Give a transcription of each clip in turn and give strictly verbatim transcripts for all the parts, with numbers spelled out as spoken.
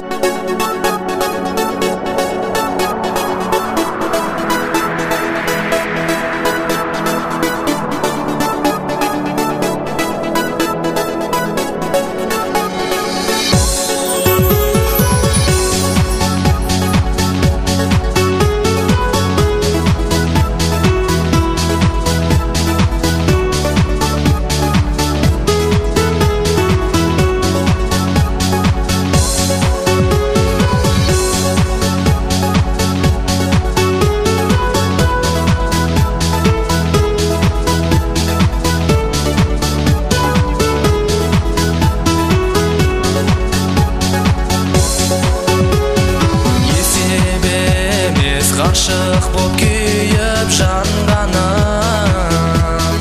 Ғашық боп күйіп жанғаным,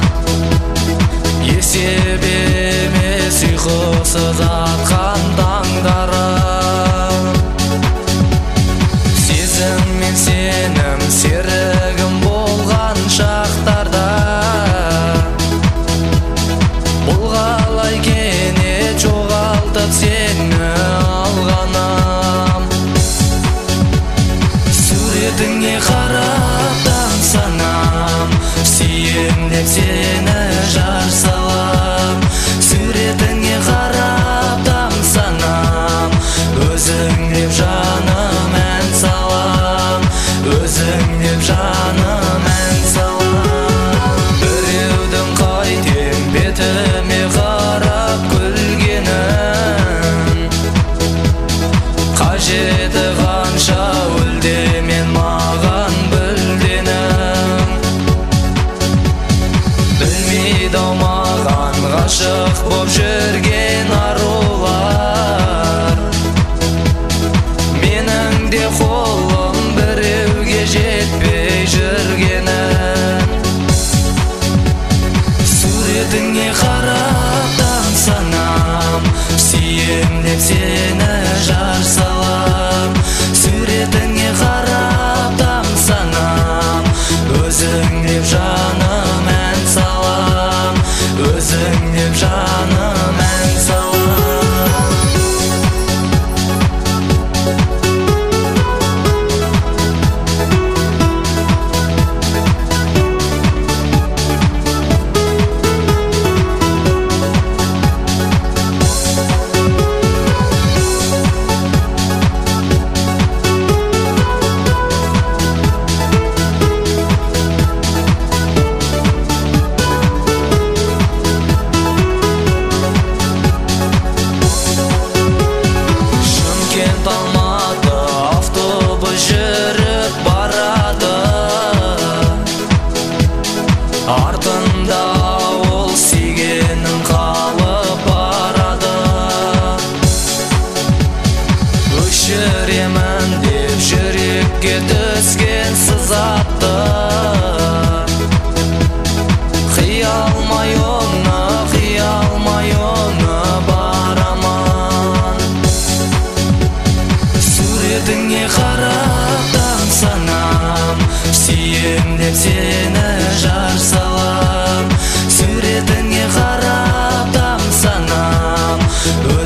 есеп емес ұйқысыз атқан таңдарым. Сезім мен сенім серігім болған шақтарда, бұл қалай кенет жоғалтып сені алғаным. Суретіңе қарап тамсанам, сүйем деп сені жар салам. Суретіңе қарап тамсанам, өзің деп жаным ән салам. Өзің деп жаным ән салам. Біреудің қайтем бетіме қарап күлгенін, қажеті қанша өлдемен маған бүлденім. Білмейді-ау маған ғашық боп жүрген арулар, менің де қолым біреуге жетпей жүргенін. Суретіңе қарап тамсанам, сүйем деп сені жар салам. Суретіңе қарап тамсанам, өзің деп жаным ән салам. Өзің деп жаным ән салам. Алматы автобус жүріп барады, артында ол сүйгенін қалып барады. Өшіремін деп жүрекке түскен сызатты, қия алмай оны, қия алмай оны барамын. Суретіңе қарап тамсанам, сүйем деп сені жар салам. Суретіңе қарап тамсанам,